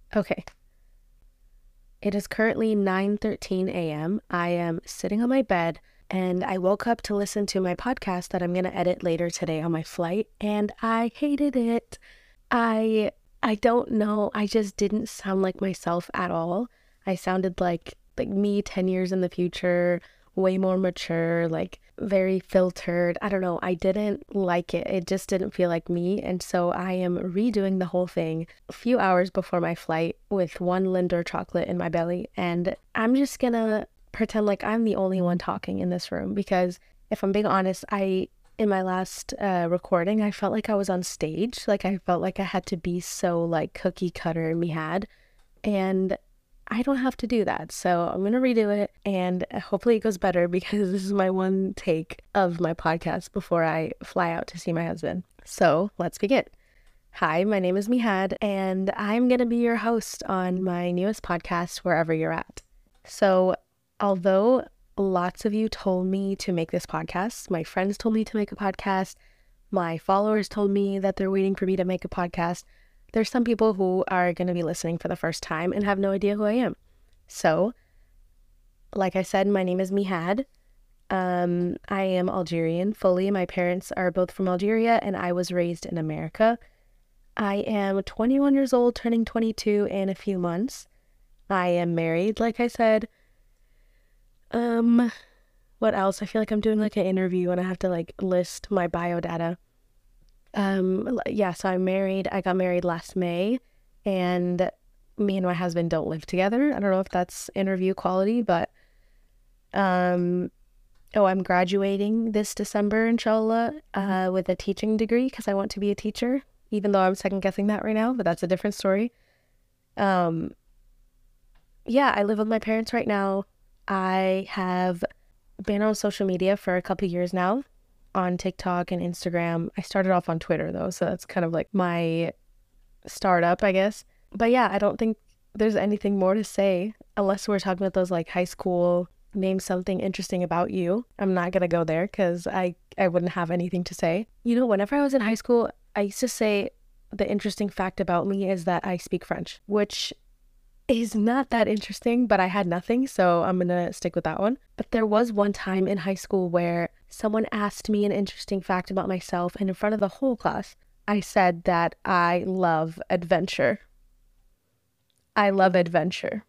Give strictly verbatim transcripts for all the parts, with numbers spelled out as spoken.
Okay. It is currently nine thirteen a.m. I am sitting on my bed and I woke up to listen to my podcast that I'm going to edit later today on my flight, and I hated it. I I don't know. I just didn't sound like myself at all. I sounded like like me ten years in the future, way more mature, like very filtered. I don't know. I didn't like it. It just didn't feel like me. And so I am redoing the whole thing a few hours before my flight with one Linder chocolate in my belly. And I'm just gonna pretend like I'm the only one talking in this room because if I'm being honest, I in my last uh, recording, I felt like I was on stage. Like I felt like I had to be so like cookie cutter me had. And I don't have to do that. So I'm going to redo it and hopefully it goes better because this is my one take of my podcast before I fly out to see my husband. So let's begin. Hi, my name is Mihad and I'm going to be your host on my newest podcast, Wherever You're At. So although lots of you told me to make this podcast, my friends told me to make a podcast, my followers told me that they're waiting for me to make a podcast, there's some people who are going to be listening for the first time and have no idea who I am. So, like I said, my name is Mihad. Um, I am Algerian fully. My parents are both from Algeria and I was raised in America. I am twenty-one years old, turning twenty-two in a few months. I am married, like I said. Um, what else? I feel like I'm doing like an interview and I have to like list my bio data. Um, yeah, so I'm married. I got married last May and me and my husband don't live together. I don't know if that's interview quality, but, um, oh, I'm graduating this December, inshallah, uh, with a teaching degree because I want to be a teacher, even though I'm second guessing that right now, but that's a different story. Um, yeah, I live with my parents right now. I have been on social media for a couple years now, on TikTok and Instagram. I started off on Twitter though, so that's kind of like my startup, I guess. But yeah, I don't think there's anything more to say unless we're talking about those like high school, name something interesting about you. I'm not gonna go there because I, I wouldn't have anything to say. You know, whenever I was in high school, I used to say the interesting fact about me is that I speak French, which is not that interesting, but I had nothing, so I'm gonna stick with that one. But there was one time in high school where someone asked me an interesting fact about myself, and in front of the whole class, I said that I love adventure. I love adventure.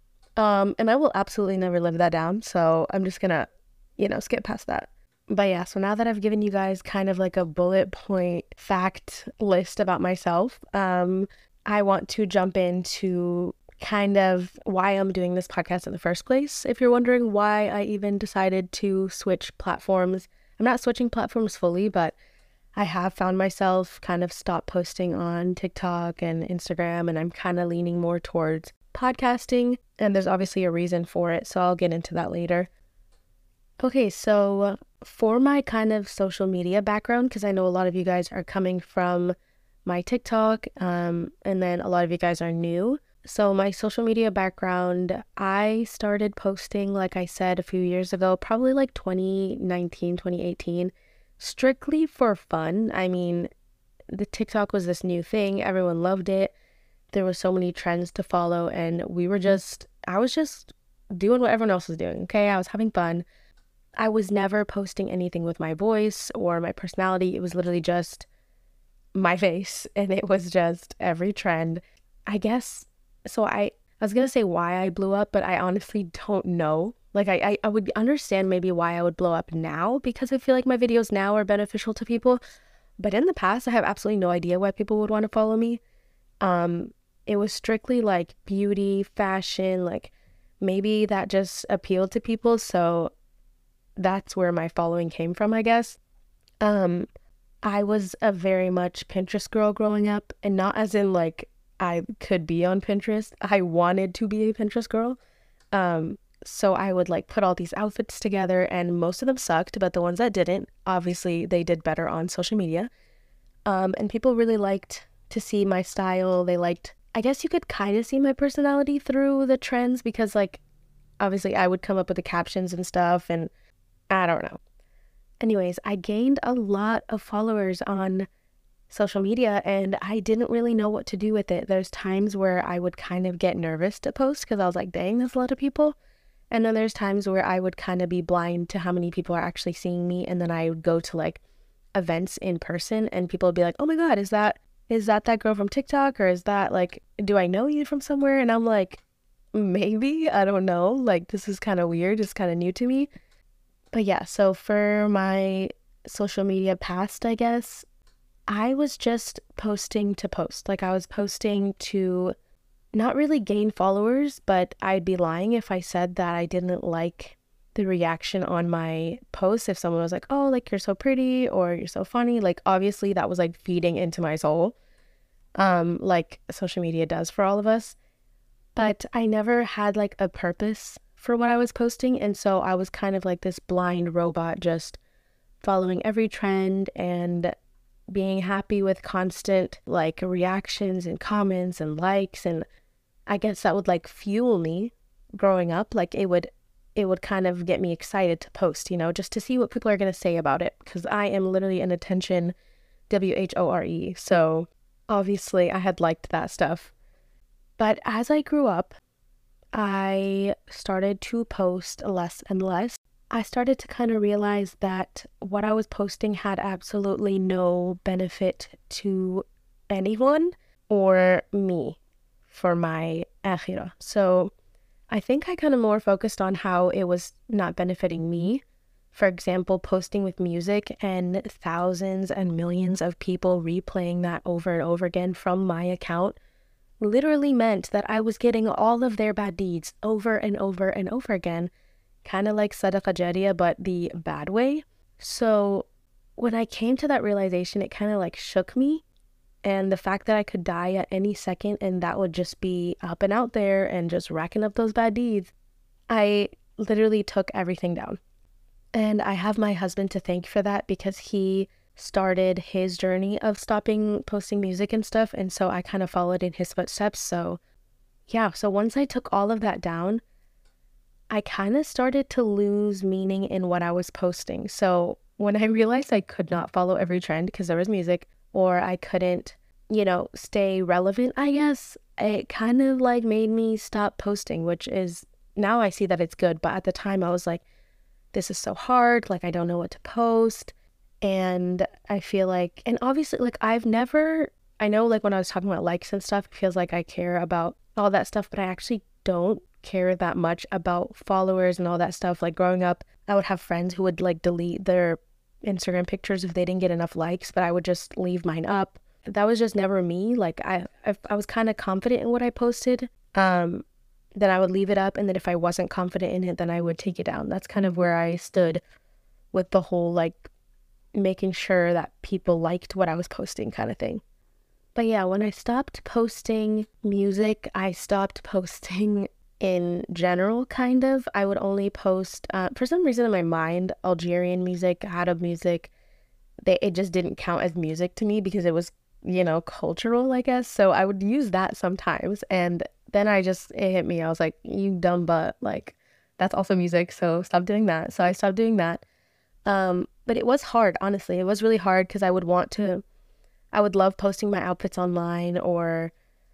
Um, and I will absolutely never live that down, so I'm just gonna, you know, skip past that. But yeah, so now that I've given you guys kind of like a bullet point fact list about myself, um, I want to jump into kind of why I'm doing this podcast in the first place. If you're wondering why I even decided to switch platforms, I'm not switching platforms fully, but I have found myself kind of stop posting on TikTok and Instagram, and I'm kind of leaning more towards podcasting, and there's obviously a reason for it, so I'll get into that later. Okay, so for my kind of social media background, because I know a lot of you guys are coming from my TikTok, um, and then a lot of you guys are new. So my social media background, I started posting, like I said, a few years ago, probably like twenty nineteen, twenty eighteen, strictly for fun. I mean, the TikTok was this new thing. Everyone loved it. There was so many trends to follow and we were just, I was just doing what everyone else was doing, okay? I was having fun. I was never posting anything with my voice or my personality. It was literally just my face and it was just every trend. I guess So I, I was going to say why I blew up, but I honestly don't know. Like I, I, I would understand maybe why I would blow up now because I feel like my videos now are beneficial to people. But in the past, I have absolutely no idea why people would want to follow me. Um, it was strictly like beauty, fashion, like maybe that just appealed to people. So that's where my following came from, I guess. Um, I was a very much Pinterest girl growing up, and not as in like I could be on Pinterest. I wanted to be a Pinterest girl. Um, so I would like put all these outfits together and most of them sucked, but the ones that didn't, obviously they did better on social media. Um, and people really liked to see my style. They liked, I guess you could kind of see my personality through the trends because like, obviously I would come up with the captions and stuff and I don't know. Anyways, I gained a lot of followers on social media, and I didn't really know what to do with it. There's times where I would kind of get nervous to post because I was like, dang, that's a lot of people. And then there's times where I would kind of be blind to how many people are actually seeing me. And then I would go to like events in person and people would be like, oh my God, is that, is that that girl from TikTok? Or is that like, do I know you from somewhere? And I'm like, maybe, I don't know. Like, this is kind of weird. It's kind of new to me. But yeah, so for my social media past, I guess, I was just posting to post. Like I was posting to not really gain followers, but I'd be lying if I said that I didn't like the reaction on my posts. If someone was like, oh, like you're so pretty or you're so funny, like obviously that was like feeding into my soul, um, like social media does for all of us. But I never had like a purpose for what I was posting. And so I was kind of like this blind robot, just following every trend and being happy with constant like reactions and comments and likes. And I guess that would like fuel me growing up. Like it would, it would kind of get me excited to post, you know, just to see what people are going to say about it. Because I am literally an attention W H O R E. So obviously I had liked that stuff. But as I grew up, I started to post less and less. I started to kind of realize that what I was posting had absolutely no benefit to anyone or me for my akhirah. So I think I kind of more focused on how it was not benefiting me. For example, posting with music and thousands and millions of people replaying that over and over again from my account literally meant that I was getting all of their bad deeds over and over and over again, kind of like Sadaqah Jariyah, but the bad way. So when I came to that realization, it kind of like shook me. And the fact that I could die at any second and that would just be up and out there and just racking up those bad deeds, I literally took everything down. And I have my husband to thank for that because he started his journey of stopping posting music and stuff. And so I kind of followed in his footsteps. So yeah, so once I took all of that down, I kind of started to lose meaning in what I was posting. So when I realized I could not follow every trend because there was music, or I couldn't, you know, stay relevant, I guess, it kind of like made me stop posting, which is, now I see that it's good. But at the time I was like, this is so hard. Like, I don't know what to post. And I feel like, and obviously, like, I've never, I know, like, when I was talking about likes and stuff, it feels like I care about all that stuff, but I actually don't care that much about followers and all that stuff. Like, growing up, I would have friends who would, like, delete their Instagram pictures if they didn't get enough likes, but I would just leave mine up. That was just never me. Like, I, I, I was kind of confident in what I posted. Um, then I would leave it up, and then if I wasn't confident in it, then I would take it down. That's kind of where I stood with the whole, like, making sure that people liked what I was posting kind of thing. But yeah, when I stopped posting music, I stopped posting in general, kind of. I would only post, uh, for some reason in my mind, Algerian music, Arab music, they, it just didn't count as music to me because it was, you know, cultural, I guess. So I would use that sometimes. And then I just, it hit me. I was like, you dumb butt, like, that's also music, so stop doing that. So I stopped doing that. Um, but it was hard, honestly. It was really hard because I would want to, I would love posting my outfits online or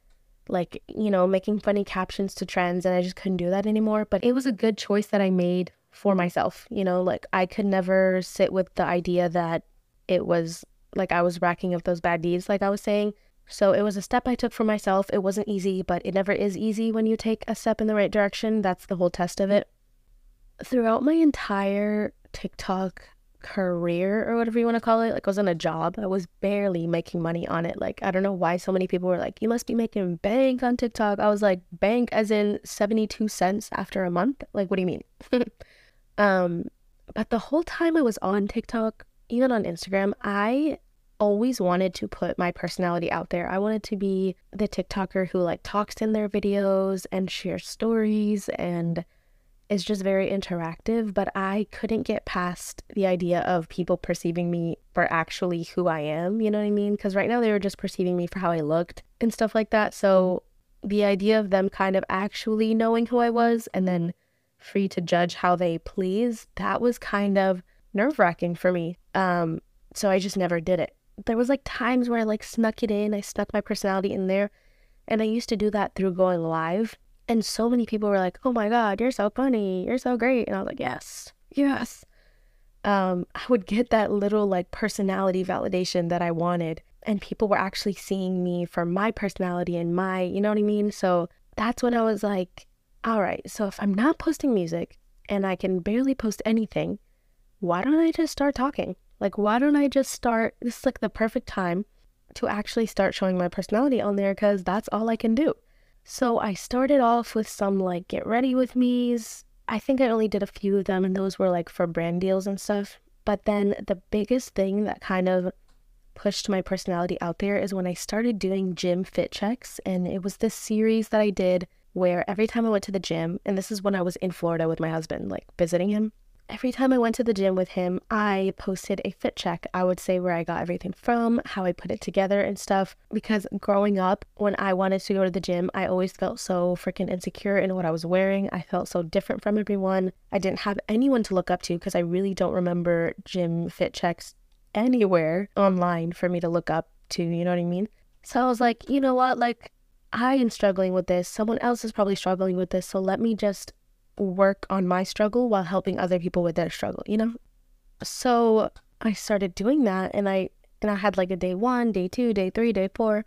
like, you know, making funny captions to trends, and I just couldn't do that anymore. But it was a good choice that I made for myself, you know, like I could never sit with the idea that it was like I was racking up those bad deeds, like I was saying. So it was a step I took for myself. It wasn't easy, but it never is easy when you take a step in the right direction. That's the whole test of it. Throughout my entire TikTok career, or whatever you want to call it, like, I wasn't a job. I was barely making money on it. Like, I don't know why so many people were like, you must be making bank on TikTok. I was like, bank as in seventy-two cents after a month? Like, what do you mean? um, but the whole time I was on TikTok, even on Instagram, I always wanted to put my personality out there. I wanted to be the TikToker who like talks in their videos and shares stories and is just very interactive, but I couldn't get past the idea of people perceiving me for actually who I am, you know what I mean? Because right now they were just perceiving me for how I looked and stuff like that. So the idea of them kind of actually knowing who I was and then free to judge how they please, that was kind of nerve-wracking for me. Um, so I just never did it. there was like times where I like snuck it in. I snuck my personality in there. And I used to do that through going live. And so many people were like, oh my God, you're so funny. You're so great. And I was like, yes, yes. Um, I would get that little like personality validation that I wanted. And people were actually seeing me for my personality and my, you know what I mean? So that's when I was like, all right, so if I'm not posting music and I can barely post anything, why don't I just start talking? Like, why don't I just start? This is like the perfect time to actually start showing my personality on there, because that's all I can do. So I started off with some like get ready with me's. I think I only did a few of them, and those were like for brand deals and stuff. But then the biggest thing that kind of pushed my personality out there is when I started doing gym fit checks. And it was this series that I did where every time I went to the gym, and this is when I was in Florida with my husband, like visiting him. Every time I went to the gym with him, I posted a fit check. I would say where I got everything from, how I put it together and stuff. Because growing up, when I wanted to go to the gym, I always felt so freaking insecure in what I was wearing. I felt so different from everyone. I didn't have anyone to look up to because I really don't remember gym fit checks anywhere online for me to look up to, you know what I mean? So I was like, you know what, like, I am struggling with this. Someone else is probably struggling with this. So let me just work on my struggle while helping other people with their struggle, you know? So I started doing that, and I and I had like a day one, day two, day three, day four,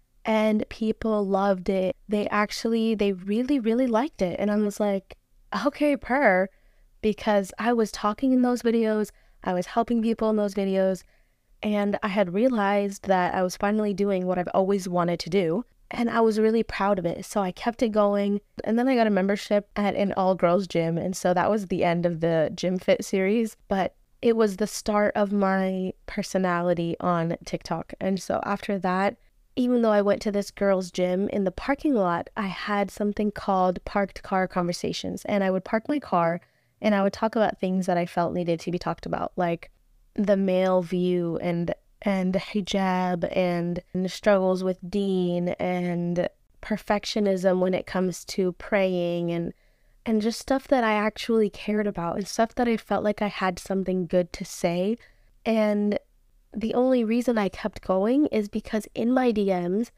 and people loved it. They actually, they really, really liked it. And I was like, okay, per, because I was talking in those videos, I was helping people in those videos, and I had realized that I was finally doing what I've always wanted to do. And I was really proud of it. So I kept it going. And then I got a membership at an all-girls gym. And so that was the end of the Gym Fit series. But it was the start of my personality on TikTok. And so after that, even though I went to this girls' gym in the parking lot, I had something called parked car conversations. And I would park my car and I would talk about things that I felt needed to be talked about, like the male view and and hijab and the struggles with Deen and perfectionism when it comes to praying and and just stuff that I actually cared about and stuff that I felt like I had something good to say. And the only reason I kept going is because in my D Ms,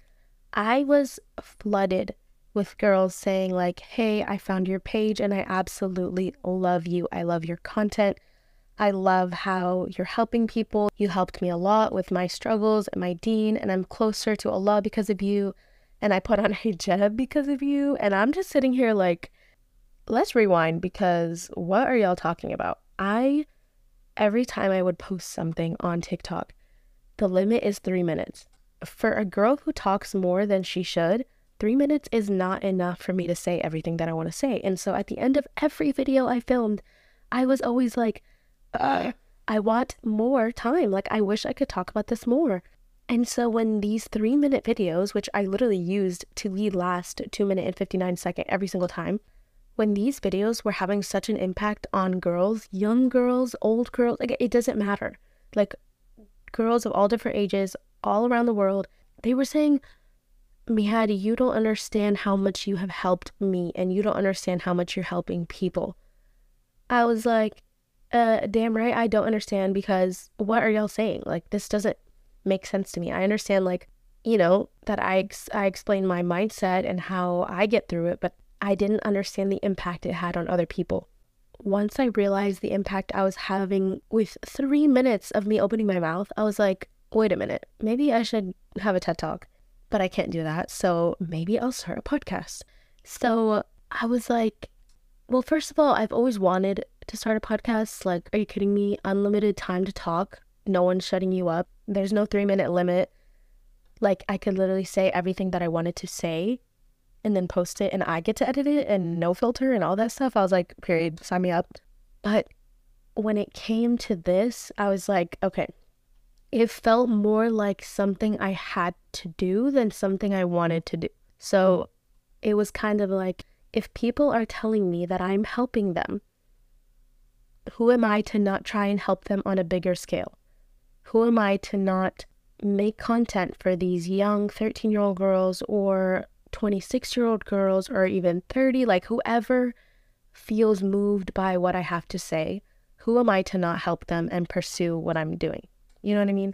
I was flooded with girls saying like, hey, I found your page and I absolutely love you. I love your content. I love how you're helping people. You helped me a lot with my struggles and my deen, and I'm closer to Allah because of you. And I put on hijab because of you. And I'm just sitting here like, let's rewind, because what are y'all talking about? I, every time I would post something on TikTok, the limit is three minutes. For a girl who talks more than she should, three minutes is not enough for me to say everything that I want to say. And so at the end of every video I filmed, I was always like, Uh, I want more time. Like, I wish I could talk about this more. And so when these three minute videos, which I literally used to lead last two minute and fifty-nine second every single time, when these videos were having such an impact on girls, young girls, old girls, like it doesn't matter. Like girls of all different ages, all around the world, they were saying, Mihad, you don't understand how much you have helped me, and you don't understand how much you're helping people. I was like, Uh, damn right, I don't understand, because what are y'all saying? Like, this doesn't make sense to me. I understand, like, you know, that I, ex- I explain my mindset and how I get through it, but I didn't understand the impact it had on other people. Once I realized the impact I was having with three minutes of me opening my mouth, I was like, wait a minute, maybe I should have a TED Talk, but I can't do that, so maybe I'll start a podcast. So I was like, well, first of all, I've always wanted to start a podcast. Like, are you kidding me? Unlimited time to talk. No one's shutting you up. There's no three minute limit. Like, I could literally say everything that I wanted to say and then post it, and I get to edit it and no filter and all that stuff. I was like, period, sign me up. But when it came to this, I was like, okay, it felt more like something I had to do than something I wanted to do. So it was kind of like, if people are telling me that I'm helping them, who am I to not try and help them on a bigger scale? Who am I to not make content for these young thirteen-year-old girls or twenty-six-year-old girls or even thirty, like whoever feels moved by what I have to say? Who am I to not help them and pursue what I'm doing? You know what I mean?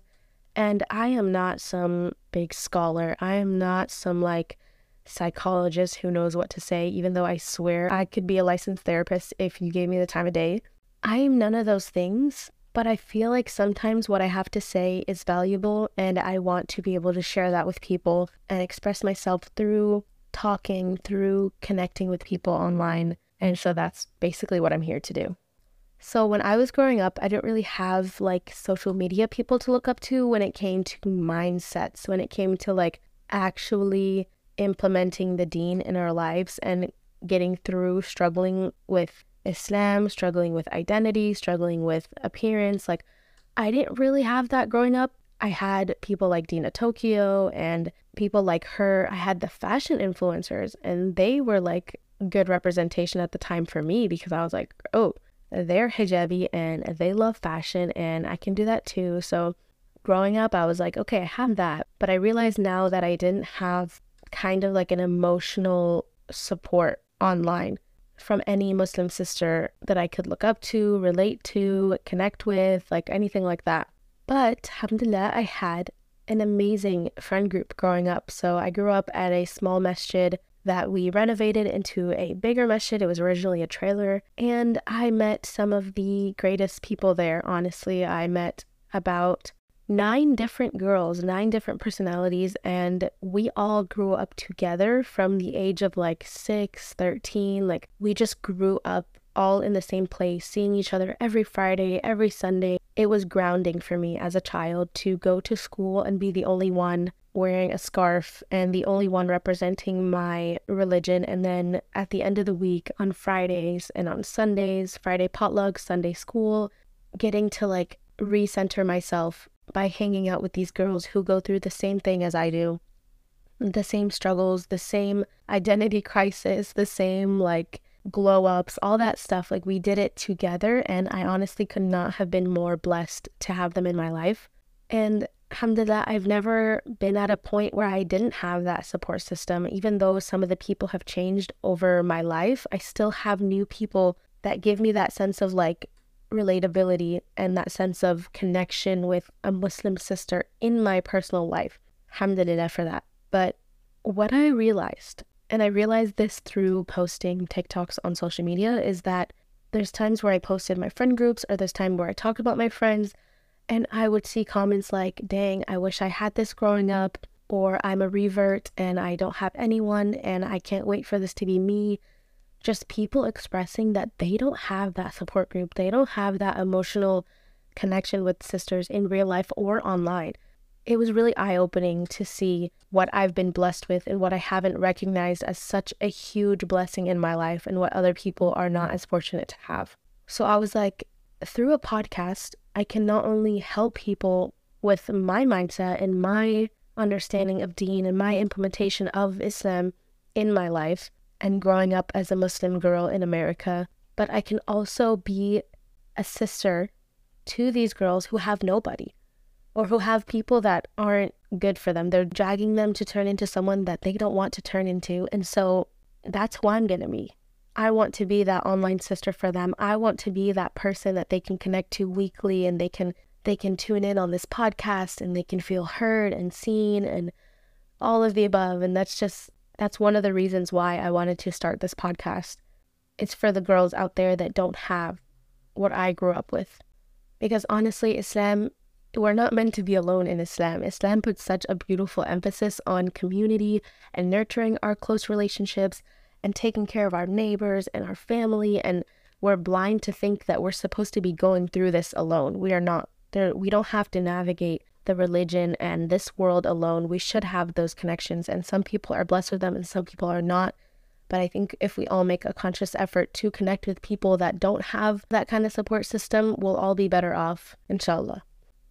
And I am not some big scholar. I am not some like psychologist who knows what to say, even though I swear I could be a licensed therapist if you gave me the time of day. I am none of those things, but I feel like sometimes what I have to say is valuable, and I want to be able to share that with people and express myself through talking, through connecting with people online. And so that's basically what I'm here to do. So when I was growing up, I didn't really have like social media people to look up to when it came to mindsets, when it came to like actually implementing the deen in our lives and getting through struggling with Islam, struggling with identity, struggling with appearance. Like, I didn't really have that growing up. I had people like Dina Tokyo and people like her. I had the fashion influencers, and they were like good representation at the time for me, because I was like, oh, they're hijabi and they love fashion and I can do that too. So growing up, I was like, okay, I have that. But I realized now that I didn't have kind of like an emotional support online from any Muslim sister that I could look up to, relate to, connect with, like anything like that. But alhamdulillah, I had an amazing friend group growing up. So I grew up at a small masjid that we renovated into a bigger masjid. It was originally a trailer, and I met some of the greatest people there. Honestly, I met about nine different girls, nine different personalities, and we all grew up together from the age of like six, thirteen. Like, we just grew up all in the same place, seeing each other every Friday, every Sunday. It was grounding for me as a child to go to school and be the only one wearing a scarf and the only one representing my religion. And then at the end of the week, on Fridays and on Sundays, Friday potluck, Sunday school, getting to like recenter myself by hanging out with these girls who go through the same thing as I do, the same struggles, the same identity crisis, the same like glow ups, all that stuff. Like, we did it together, and I honestly could not have been more blessed to have them in my life. And alhamdulillah, I've never been at a point where I didn't have that support system. Even though some of the people have changed over my life, I still have new people that give me that sense of like relatability and that sense of connection with a Muslim sister in my personal life. Alhamdulillah for that. But what I realized, and I realized this through posting TikToks on social media, is that there's times where I posted my friend groups, or there's time where I talked about my friends, and I would see comments like, dang, I wish I had this growing up, or I'm a revert and I don't have anyone and I can't wait for this to be me. Just people expressing that they don't have that support group. They don't have that emotional connection with sisters in real life or online. It was really eye-opening to see what I've been blessed with and what I haven't recognized as such a huge blessing in my life, and what other people are not as fortunate to have. So I was like, through a podcast, I can not only help people with my mindset and my understanding of deen and my implementation of Islam in my life and growing up as a Muslim girl in America, but I can also be a sister to these girls who have nobody, or who have people that aren't good for them. They're dragging them to turn into someone that they don't want to turn into. And so that's who I'm going to be. I want to be that online sister for them. I want to be that person that they can connect to weekly, and they can they can tune in on this podcast and they can feel heard and seen and all of the above. And that's just, that's one of the reasons why I wanted to start this podcast. It's for the girls out there that don't have what I grew up with. Because honestly, Islam, we're not meant to be alone in Islam. Islam puts such a beautiful emphasis on community and nurturing our close relationships and taking care of our neighbors and our family. And we're blind to think that we're supposed to be going through this alone. We are not. There, we don't have to navigate the religion and this world alone. We should have those connections. And some people are blessed with them and some people are not. But I think if we all make a conscious effort to connect with people that don't have that kind of support system, we'll all be better off, inshallah.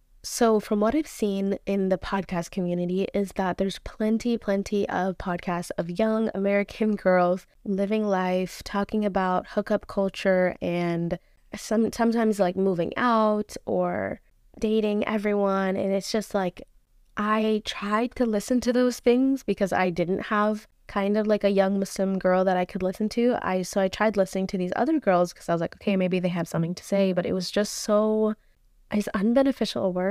So from what I've seen in the podcast community is that there's plenty, plenty of podcasts of young American girls living life, talking about hookup culture and some sometimes like moving out or dating everyone. And it's just like, I tried to listen to those things because I didn't have kind of like a young Muslim girl that I could listen to. I so I tried listening to these other girls because I was like, okay, maybe they have something to say, but it was just so, is unbeneficial a word?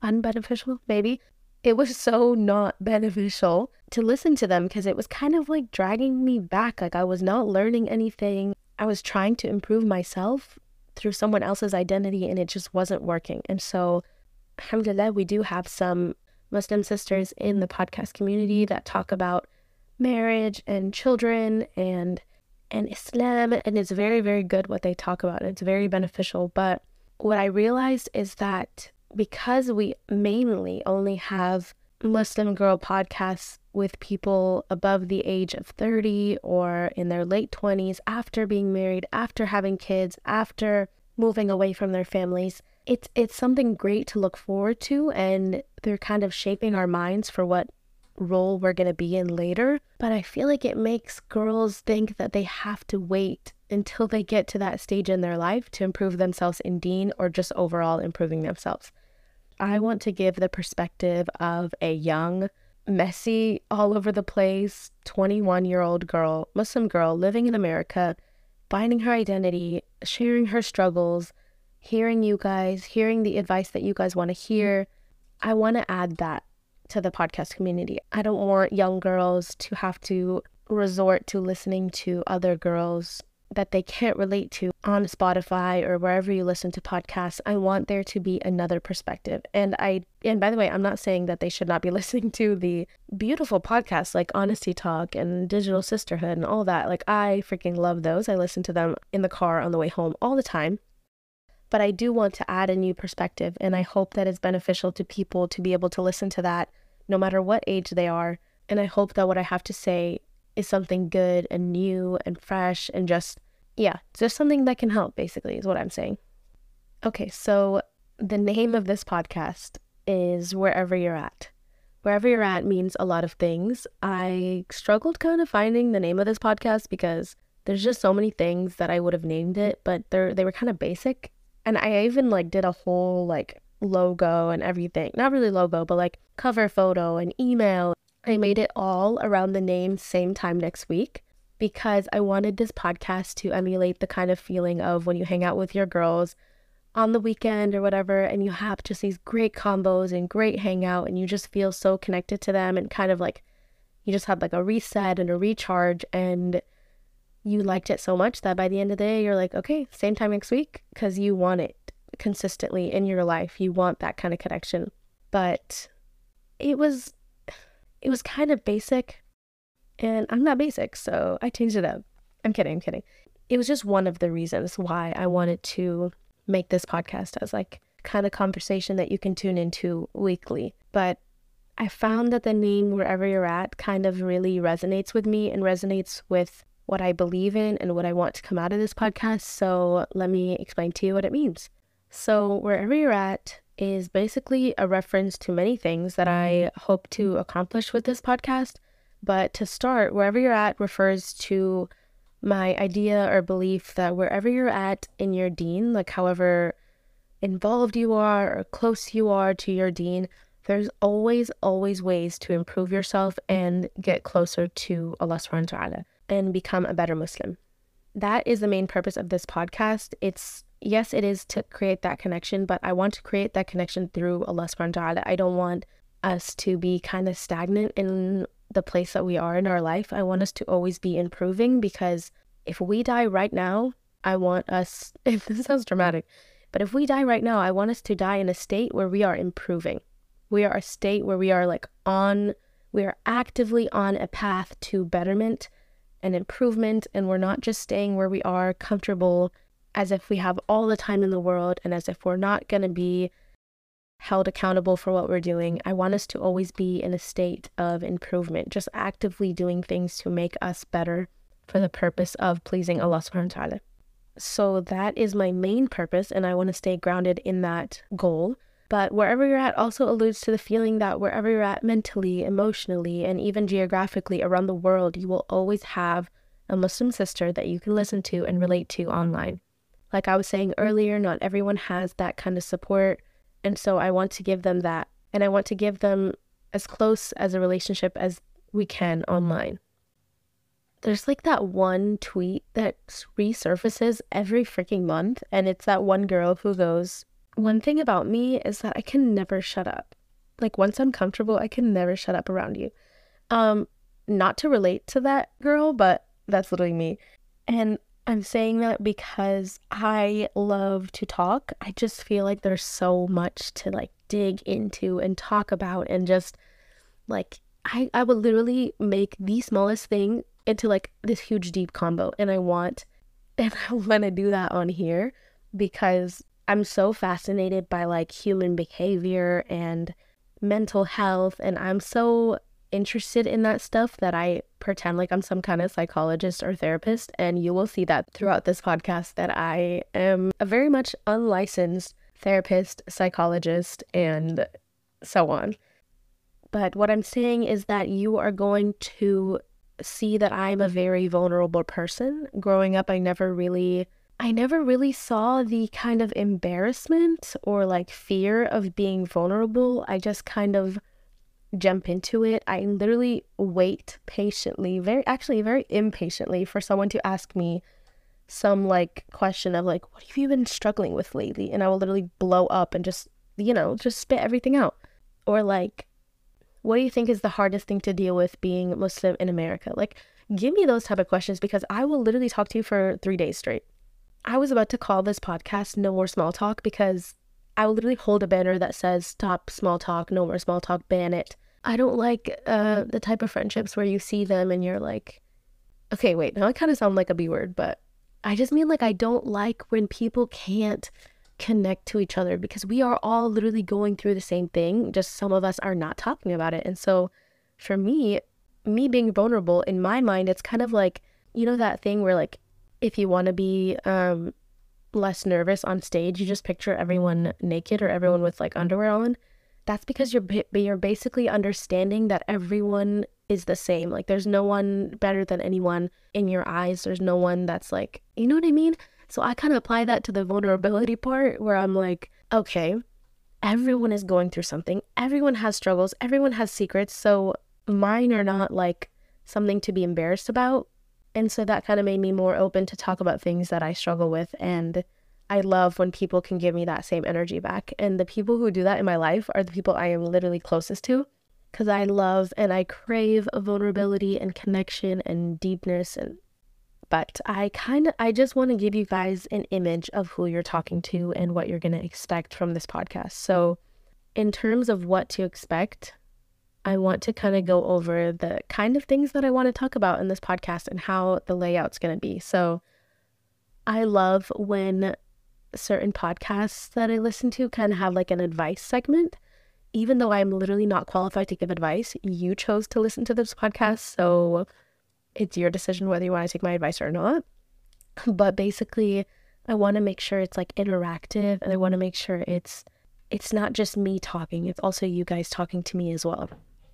unbeneficial, maybe. It was so not beneficial to listen to them because it was kind of like dragging me back. Like I was not learning anything. I was trying to improve myself through someone else's identity and it just wasn't working. And so, alhamdulillah, we do have some Muslim sisters in the podcast community that talk about marriage and children and and Islam, and it's very, very good what they talk about. It's very beneficial. But what I realized is that because we mainly only have Muslim girl podcasts with people above the age of thirty or in their late twenties, after being married, after having kids, after moving away from their families, it's it's something great to look forward to, and they're kind of shaping our minds for what role we're going to be in later. But I feel like it makes girls think that they have to wait until they get to that stage in their life to improve themselves in deen or just overall improving themselves. I want to give the perspective of a young, messy, all over the place, twenty-one year old girl, Muslim girl living in America, finding her identity, sharing her struggles, hearing you guys, hearing the advice that you guys want to hear. I want to add that to the podcast community. I don't want young girls to have to resort to listening to other girls that they can't relate to on Spotify or wherever you listen to podcasts. I want there to be another perspective. And I, and by the way, I'm not saying that they should not be listening to the beautiful podcasts like Honesty Talk and Digital Sisterhood and all that. Like, I freaking love those. I listen to them in the car on the way home all the time. But I do want to add a new perspective, and I hope that it's beneficial to people to be able to listen to that no matter what age they are. And I hope that what I have to say is something good and new and fresh and just, yeah, just something that can help, basically, is what I'm saying. Okay, so the name of this podcast is Wherever You're At. Wherever You're At means a lot of things. I struggled kind of finding the name of this podcast because there's just so many things that I would have named it, but they're they were kind of basic. And I even like did a whole like logo and everything. Not really logo, but like cover photo and email. I made it all around the name Same Time Next Week because I wanted this podcast to emulate the kind of feeling of when you hang out with your girls on the weekend or whatever, and you have just these great combos and great hangout, and you just feel so connected to them, and kind of like you just had like a reset and a recharge, and you liked it so much that by the end of the day you're like, okay, same time next week, because you want it consistently in your life. You want that kind of connection. But it was it was kind of basic, and I'm not basic, so I changed it up. I'm kidding, I'm kidding. It was just one of the reasons why I wanted to make this podcast as like kind of conversation that you can tune into weekly. But I found that the name Wherever You're At kind of really resonates with me and resonates with what I believe in and what I want to come out of this podcast. So let me explain to you what it means. So Wherever You're At is basically a reference to many things that I hope to accomplish with this podcast. But to start, Wherever You're At refers to my idea or belief that wherever you're at in your deen, like however involved you are or close you are to your deen, there's always, always ways to improve yourself and get closer to Allah subhanahu wa ta'ala and become a better Muslim. That is the main purpose of this podcast. It's, yes, it is to create that connection, but I want to create that connection through Allah subhanahu wa ta'ala. I don't want us to be kind of stagnant in the place that we are in our life. I want us to always be improving, because if we die right now, I want us, if this sounds dramatic, but if we die right now, I want us to die in a state where we are improving. We are a state where we are like on, we are actively on a path to betterment and improvement, and we're not just staying where we are comfortable as if we have all the time in the world and as if we're not going to be held accountable for what we're doing. I want us to always be in a state of improvement, just actively doing things to make us better for the purpose of pleasing Allah subhanahu wa ta'ala. So that is my main purpose, and I want to stay grounded in that goal. But Wherever You're At also alludes to the feeling that wherever you're at mentally, emotionally, and even geographically around the world, you will always have a Muslim sister that you can listen to and relate to online. Like I was saying earlier, not everyone has that kind of support. And so I want to give them that. And I want to give them as close as a relationship as we can online. There's like that one tweet that resurfaces every freaking month. And it's that one girl who goes, one thing about me is that I can never shut up. Like once I'm comfortable, I can never shut up around you. Um, not to relate to that girl, but that's literally me. And I'm saying that because I love to talk. I just feel like there's so much to like dig into and talk about, and just like I, I would literally make the smallest thing into like this huge deep combo. And I want and I want to do that on here because I'm so fascinated by like human behavior and mental health, and I'm so interested in that stuff that I pretend like I'm some kind of psychologist or therapist. And you will see that throughout this podcast that I am a very much unlicensed therapist, psychologist, and so on. But what I'm saying is that you are going to see that I'm a very vulnerable person. Growing up, I never really I never really saw the kind of embarrassment or like fear of being vulnerable. I just kind of jump into it. I literally wait patiently, very actually very impatiently for someone to ask me some like question of like, what have you been struggling with lately? And I will literally blow up and just, you know, just spit everything out. Or like, what do you think is the hardest thing to deal with being Muslim in America? Like, give me those type of questions because I will literally talk to you for three days straight. I was about to call this podcast No More Small Talk because I will literally hold a banner that says stop small talk, no more small talk, ban it. I don't like uh, the type of friendships where you see them and you're like, okay, wait, now I kind of sound like a B word, but I just mean like I don't like when people can't connect to each other because we are all literally going through the same thing, just some of us are not talking about it. And so for me, me being vulnerable, in my mind, it's kind of like, you know, that thing where like, if you want to be um, less nervous on stage, you just picture everyone naked or everyone with like underwear on. That's because you're you're basically understanding that everyone is the same. Like there's no one better than anyone in your eyes. There's no one that's like, you know what I mean? So I kind of apply that to the vulnerability part where I'm like, okay, everyone is going through something. Everyone has struggles. Everyone has secrets. So mine are not like something to be embarrassed about. And so that kind of made me more open to talk about things that I struggle with. And I love when people can give me that same energy back. And the people who do that in my life are the people I am literally closest to, because I love and I crave vulnerability and connection and deepness. And but I kind of, I just want to give you guys an image of who you're talking to and what you're going to expect from this podcast. So in terms of what to expect, I want to kind of go over the kind of things that I want to talk about in this podcast and how the layout's going to be. So I love when certain podcasts that I listen to kind of have like an advice segment. Even though I'm literally not qualified to give advice, you chose to listen to this podcast. So it's your decision whether you want to take my advice or not. But basically, I want to make sure it's like interactive, and I want to make sure it's it's not just me talking. It's also you guys talking to me as well.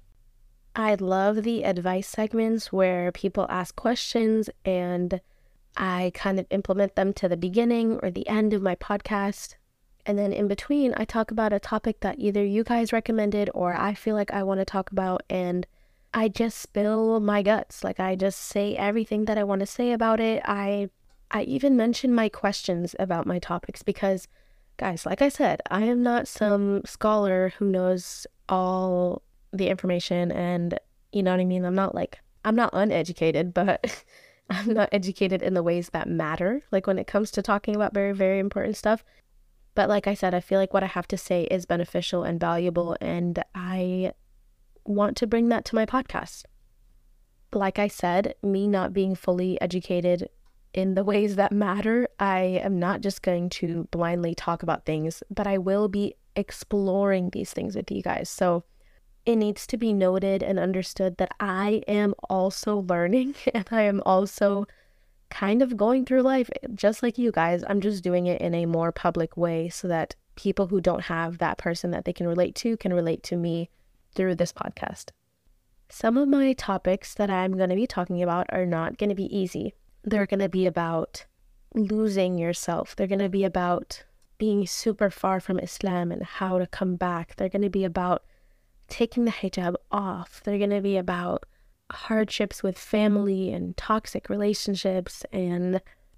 I love the advice segments where people ask questions and I kind of implement them to the beginning or the end of my podcast. And then in between, I talk about a topic that either you guys recommended or I feel like I want to talk about. And I just spill my guts. Like I just say everything that I want to say about it. I, I even mention my questions about my topics because, guys, like I said, I am not some scholar who knows all the information, and you know what I mean? I'm not like, I'm not uneducated, but I'm not educated in the ways that matter, like when it comes to talking about very, very important stuff. But like I said, I feel like what I have to say is beneficial and valuable, and I want to bring that to my podcast. Like I said, me not being fully educated in the ways that matter, I am not just going to blindly talk about things, but I will be exploring these things with you guys. So it needs to be noted and understood that I am also learning and I am also kind of going through life just like you guys. I'm just doing it in a more public way so that people who don't have that person that they can relate to can relate to me through this podcast. Some of my topics that I'm going to be talking about are not going to be easy. They're going to be about losing yourself. They're going to be about being super far from Islam and how to come back. They're going to be about taking the hijab off. They're going to be about hardships with family and toxic relationships and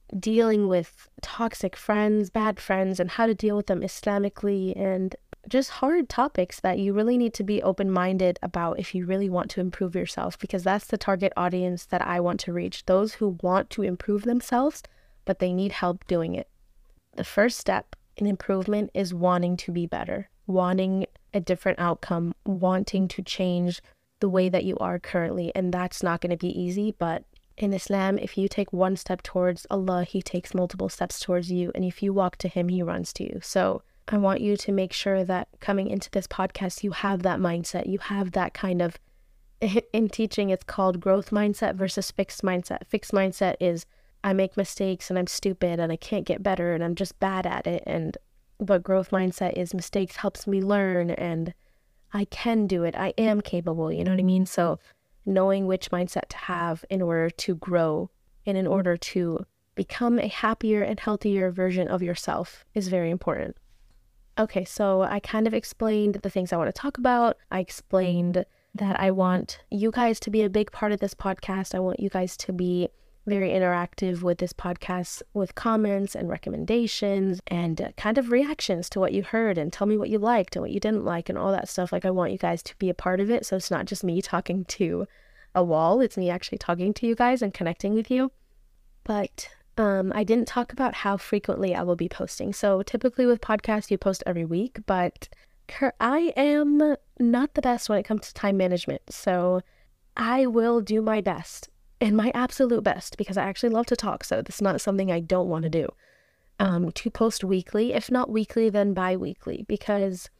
dealing with toxic friends, bad friends, and how to deal with them Islamically, and just hard topics that you really need to be open-minded about if you really want to improve yourself, because that's the target audience that I want to reach, those who want to improve themselves, but they need help doing it. The first step in improvement is wanting to be better, wanting a different outcome, wanting to change the way that you are currently, and that's not going to be easy, but in Islam, if you take one step towards Allah, He takes multiple steps towards you, and if you walk to Him, He runs to you. So I want you to make sure that coming into this podcast, you have that mindset, you have that kind of, in teaching, it's called growth mindset versus fixed mindset. Fixed mindset is, I make mistakes and I'm stupid and I can't get better and I'm just bad at it, and but growth mindset is mistakes helps me learn and I can do it, I am capable, you know what I mean? So knowing which mindset to have in order to grow and in order to become a happier and healthier version of yourself is very important. Okay, so I kind of explained the things I want to talk about. I explained that I want you guys to be a big part of this podcast. I want you guys to be very interactive with this podcast, with comments and recommendations and uh, kind of reactions to what you heard, and tell me what you liked and what you didn't like and all that stuff. Like, I want you guys to be a part of it, so it's not just me talking to a wall, it's me actually talking to you guys and connecting with you. But um, I didn't talk about how frequently I will be posting. So typically with podcasts, you post every week, but I am not the best when it comes to time management. So I will do my best and my absolute best, because I actually love to talk, so this is not something I don't want to do, um, to post weekly. If not weekly, then bi-weekly, because,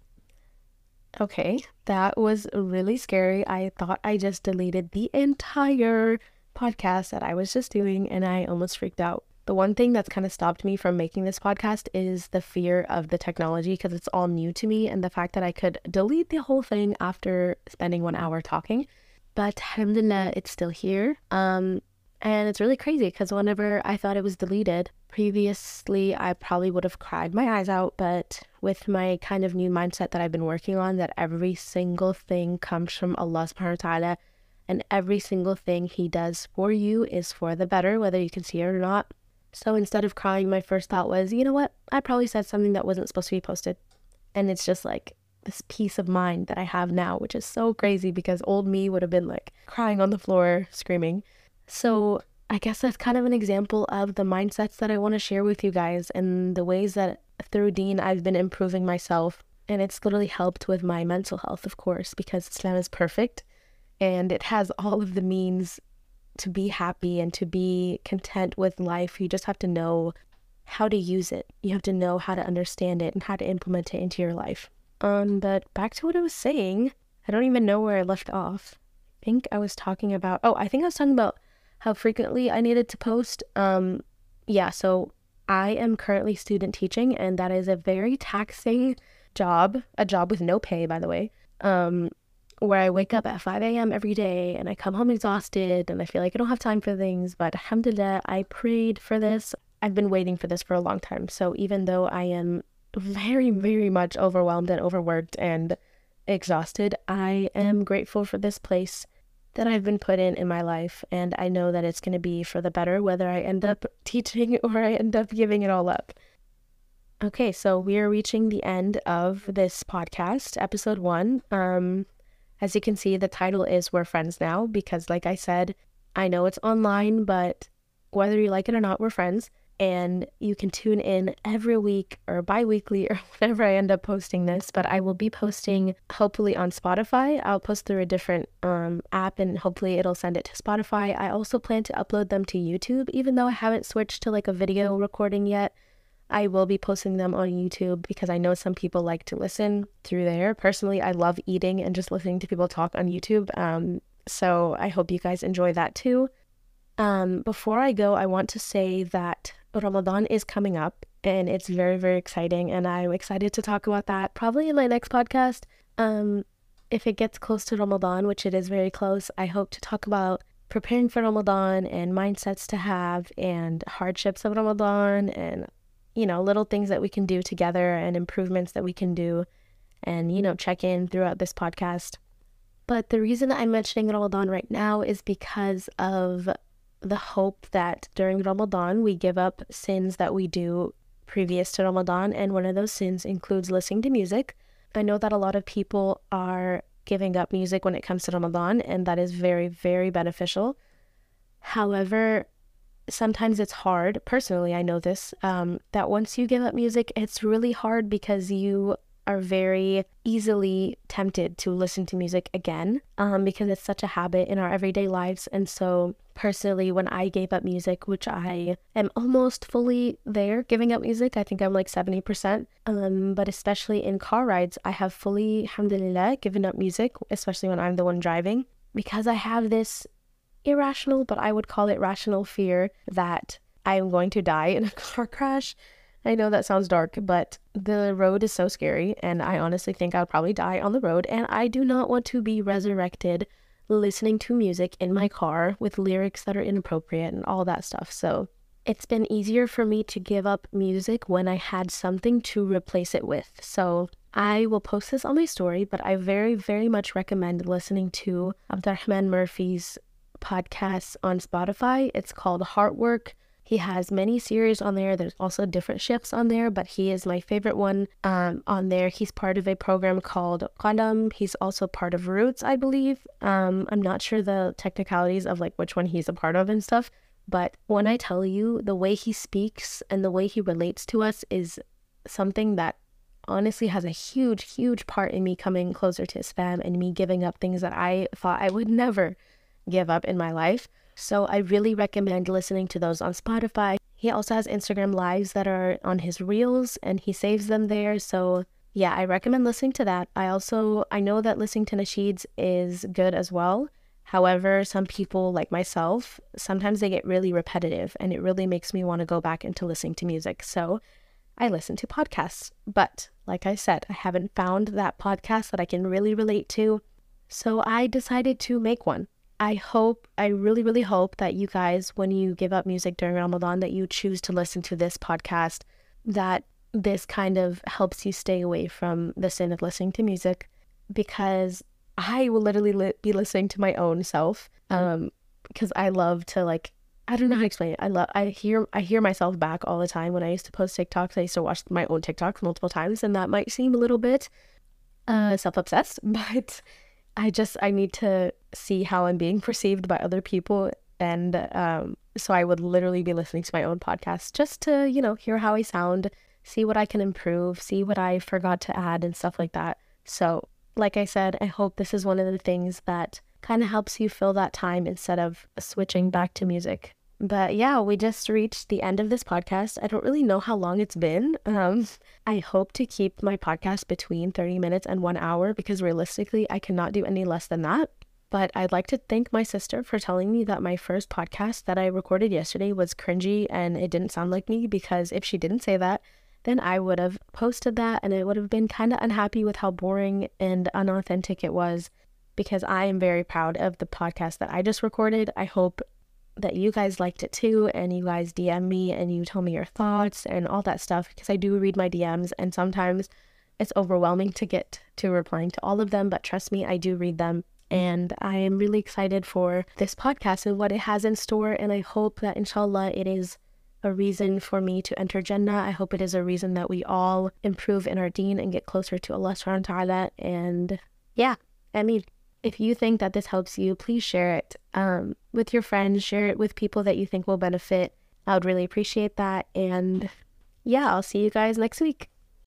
okay, that was really scary. I thought I just deleted the entire podcast that I was just doing, and I almost freaked out. The one thing that's kind of stopped me from making this podcast is the fear of the technology, because it's all new to me, and the fact that I could delete the whole thing after spending one hour talking. But alhamdulillah, it's still here. Um, and it's really crazy because whenever I thought it was deleted, previously I probably would have cried my eyes out. But with my kind of new mindset that I've been working on, that every single thing comes from Allah subhanahu wa ta'ala, and every single thing He does for you is for the better, whether you can see it or not. So instead of crying, my first thought was, you know what? I probably said something that wasn't supposed to be posted. And it's just like this peace of mind that I have now, which is so crazy, because old me would have been like crying on the floor, screaming. So I guess that's kind of an example of the mindsets that I want to share with you guys, and the ways that through Deen I've been improving myself. And it's literally helped with my mental health, of course, because Islam is perfect and it has all of the means to be happy and to be content with life. You just have to know how to use it. You have to know how to understand it and how to implement it into your life. Um, but back to what I was saying, I don't even know where I left off. I think I was talking about, oh, I think I was talking about how frequently I needed to post. Um, yeah, so I am currently student teaching, and that is a very taxing job, a job with no pay, by the way, um, where I wake up at five a.m. every day, and I come home exhausted, and I feel like I don't have time for things, but alhamdulillah, I prayed for this. I've been waiting for this for a long time. So even though I am very, very much overwhelmed and overworked and exhausted, I am grateful for this place that I've been put in in my life, and I know that it's going to be for the better, whether I end up teaching or I end up giving it all up. Okay, so we are reaching the end of this podcast, episode one. Um, as you can see, the title is We're Friends Now, because like I said, I know it's online, but whether you like it or not, we're friends. And you can tune in every week or bi-weekly or whenever I end up posting this. But I will be posting hopefully on Spotify. I'll post through a different um, app, and hopefully it'll send it to Spotify. I also plan to upload them to YouTube, even though I haven't switched to like a video recording yet. I will be posting them on YouTube because I know some people like to listen through there. Personally, I love eating and just listening to people talk on YouTube. Um, so I hope you guys enjoy that too. Um, before I go, I want to say that Ramadan is coming up, and it's very, very exciting, and I'm excited to talk about that probably in my next podcast. Um, if it gets close to Ramadan, which it is very close, I hope to talk about preparing for Ramadan and mindsets to have and hardships of Ramadan, and, you know, little things that we can do together and improvements that we can do, and, you know, check in throughout this podcast. But the reason I'm mentioning Ramadan right now is because of the hope that during Ramadan we give up sins that we do previous to Ramadan, and one of those sins includes listening to music. I know that a lot of people are giving up music when it comes to Ramadan, and that is very, very beneficial. However, sometimes it's hard. Personally, I know this, um, that once you give up music, it's really hard because you are very easily tempted to listen to music again, um, because it's such a habit in our everyday lives. And so personally, when I gave up music, which I am almost fully there giving up music, I think I'm like seventy percent, um, but especially in car rides, I have fully, alhamdulillah, given up music, especially when I'm the one driving, because I have this irrational, but I would call it rational fear that I am going to die in a car crash. I know that sounds dark, but the road is so scary, and I honestly think I'll probably die on the road, and I do not want to be resurrected listening to music in my car with lyrics that are inappropriate and all that stuff. So it's been easier for me to give up music when I had something to replace it with. So I will post this on my story, but I very, very much recommend listening to Abdurrahman Murphy's podcast on Spotify. It's called Heartwork. He has many series on there. There's also different shifts on there, but he is my favorite one um, on there. He's part of a program called Qalam. He's also part of Roots, I believe. Um, I'm not sure the technicalities of like which one he's a part of and stuff, but when I tell you the way he speaks and the way he relates to us is something that honestly has a huge, huge part in me coming closer to Islam and me giving up things that I thought I would never give up in my life. So I really recommend listening to those on Spotify. He also has Instagram lives that are on his reels and he saves them there. So yeah, I recommend listening to that. I also, I know that listening to nasheeds is good as well. However, some people like myself, sometimes they get really repetitive and it really makes me want to go back into listening to music. So I listen to podcasts. But like I said, I haven't found that podcast that I can really relate to. So I decided to make one. I hope, I really, really hope that you guys, when you give up music during Ramadan, that you choose to listen to this podcast, that this kind of helps you stay away from the sin of listening to music, because I will literally li- be listening to my own self, um, because I love to like, I don't know how to explain it. I love, I hear, I hear myself back all the time. When I used to post TikToks, I used to watch my own TikToks multiple times, and that might seem a little bit uh, self-obsessed, but I just, I need to see how I'm being perceived by other people. And um, so I would literally be listening to my own podcast just to, you know, hear how I sound, see what I can improve, see what I forgot to add and stuff like that. So like I said, I hope this is one of the things that kind of helps you fill that time instead of switching back to music. But yeah, we just reached the end of this podcast. I don't really know how long it's been. Um, I hope to keep my podcast between thirty minutes and one hour because realistically, I cannot do any less than that. But I'd like to thank my sister for telling me that my first podcast that I recorded yesterday was cringy and it didn't sound like me, because if she didn't say that, then I would have posted that and I would have been kind of unhappy with how boring and unauthentic it was, because I am very proud of the podcast that I just recorded. I hope that you guys liked it too, and you guys D M me and you tell me your thoughts and all that stuff, because I do read my D Ms and sometimes it's overwhelming to get to replying to all of them, but trust me, I do read them. And I am really excited for this podcast and what it has in store, and I hope that inshallah it is a reason for me to enter Jannah. I hope it is a reason that we all improve in our deen and get closer to Allah subhanahu wa ta'ala. And yeah, I mean, if you think that this helps you, please share it um, with your friends, share it with people that you think will benefit. I would really appreciate that. And yeah, I'll see you guys next week.